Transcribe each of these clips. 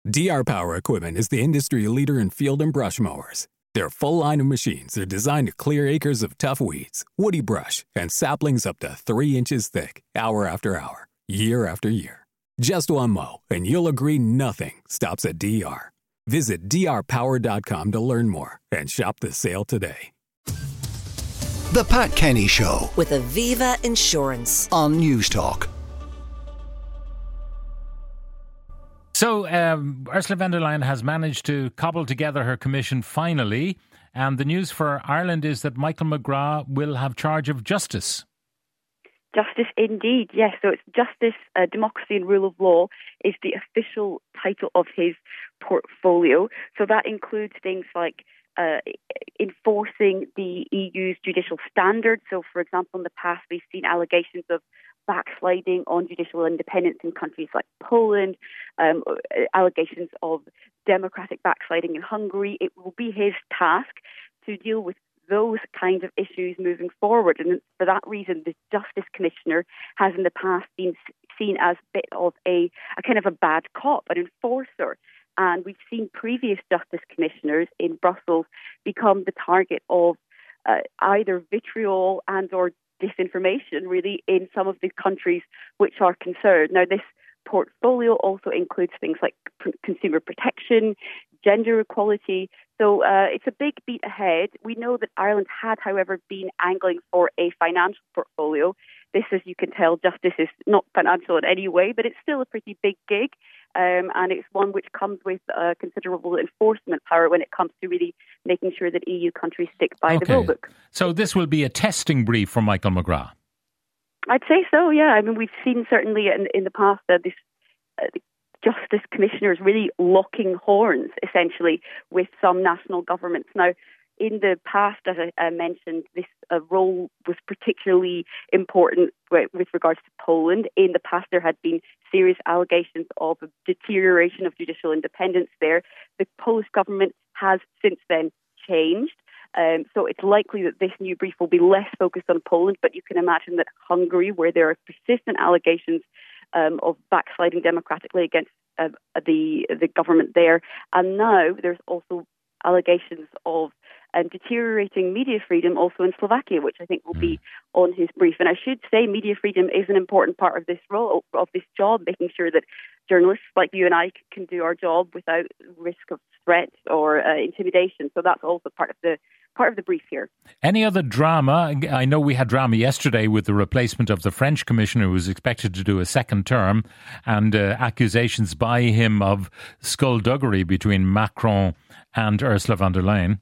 DR Power Equipment is the industry leader in field and brush mowers. Their full line of machines are designed to clear acres of tough weeds, woody brush, and saplings up to 3 inches thick, hour after hour, year after year. Just one mow, and you'll agree nothing stops at DR. Visit drpower.com to learn more and shop the sale today. The Pat Kenny Show with Aviva Insurance on News Talk. So Ursula von der Leyen has managed to cobble together her commission finally, and the news for Ireland is that Michael McGrath will have charge of justice. Justice indeed, yes. So it's Justice, Democracy and Rule of Law is the official title of his portfolio. So that includes things like enforcing the EU's judicial standards. So, for example, in the past, we've seen allegations of backsliding on judicial independence in countries like Poland, allegations of democratic backsliding in Hungary. It will be his task to deal with those kinds of issues moving forward. And for that reason, the Justice Commissioner has in the past been seen as a bit of a kind of a bad cop, an enforcer. And we've seen previous Justice Commissioners in Brussels become the target of either vitriol and or disinformation, really, in some of the countries which are concerned. Now, this portfolio also includes things like consumer protection, gender equality. So it's a big beat ahead. We know that Ireland had, however, been angling for a financial portfolio. This, as you can tell, justice is not financial in any way, but it's still a pretty big gig. And it's one which comes with considerable enforcement power when it comes to really making sure that EU countries stick by the rule book. So this will be a testing brief for Michael McGrath? I'd say so, yeah. I mean, we've seen certainly in the past this Justice Commissioners really locking horns, essentially, with some national governments. Now, in the past, as I mentioned, this role was particularly important with regards to Poland. In the past, there had been serious allegations of a deterioration of judicial independence there. The Polish government has since then changed. So it's likely that this new brief will be less focused on Poland, but you can imagine that Hungary, where there are persistent allegations of backsliding democratically against the government there, and now there's also allegations of deteriorating media freedom also in Slovakia, which I think will be on his brief. And I should say media freedom is an important part of this role, of this job, making sure that journalists like you and I can do our job without risk of threat or intimidation. So that's also part of the brief here. Any other drama? I know we had drama yesterday with the replacement of the French commissioner who was expected to do a second term, and accusations by him of skullduggery between Macron and Ursula von der Leyen.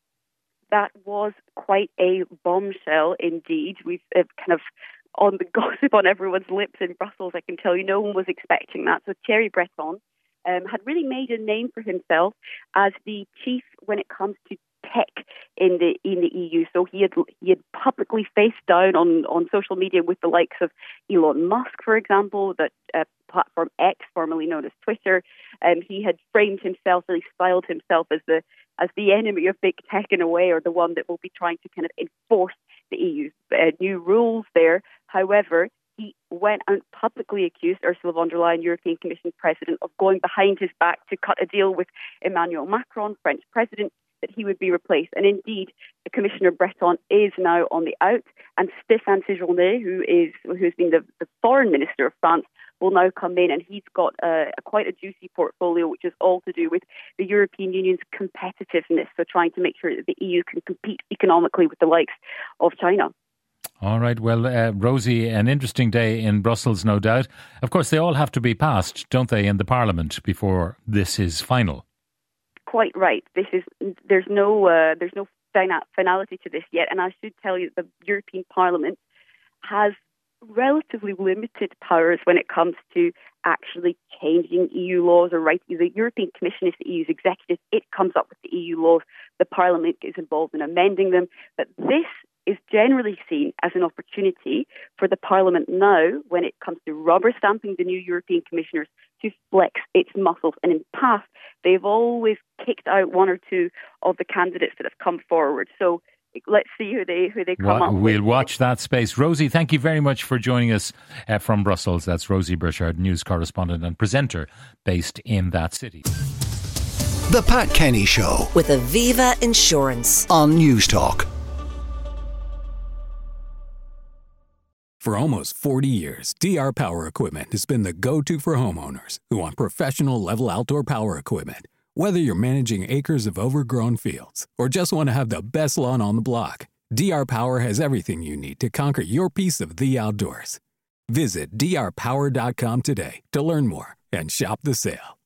That was quite a bombshell indeed. We've kind of on the gossip on everyone's lips in Brussels, I can tell you, no one was expecting that. So Thierry Breton had really made a name for himself as the chief when it comes to tech in the EU. So he had publicly faced down on social media with the likes of Elon Musk, for example, that platform X, formerly known as Twitter. He had framed himself, really styled himself as the enemy of big tech in a way, or the one that will be trying to kind of enforce the EU's new rules there. However, he went and publicly accused Ursula von der Leyen, European Commission President, of going behind his back to cut a deal with Emmanuel Macron, French President, that he would be replaced. And indeed, Commissioner Breton is now on the out, and Stéphane Séjourné, who's been the foreign minister of France, will now come in, and he's got quite a juicy portfolio, which is all to do with the European Union's competitiveness, so trying to make sure that the EU can compete economically with the likes of China. All right. Well, Rosie, an interesting day in Brussels, no doubt. Of course, they all have to be passed, don't they, in the Parliament before this is final? Quite right. There's no finality to this yet, and I should tell you the European Parliament has relatively limited powers when it comes to actually changing EU laws or right. The European Commission is the EU's executive; it comes up with the EU laws. The Parliament is involved in amending them, but this is generally seen as an opportunity for the Parliament now, when it comes to rubber stamping the new European commissioners, to flex its muscles. And in the past, they've always kicked out one or two of the candidates that have come forward. So let's see who they come up with. We'll watch that space. Rosie, thank you very much for joining us from Brussels. That's Rosie Burchard, news correspondent and presenter based in that city. The Pat Kenny Show with Aviva Insurance on News Talk. For almost 40 years, DR Power Equipment has been the go-to for homeowners who want professional level outdoor power equipment. Whether you're managing acres of overgrown fields or just want to have the best lawn on the block, DR Power has everything you need to conquer your piece of the outdoors. Visit drpower.com today to learn more and shop the sale.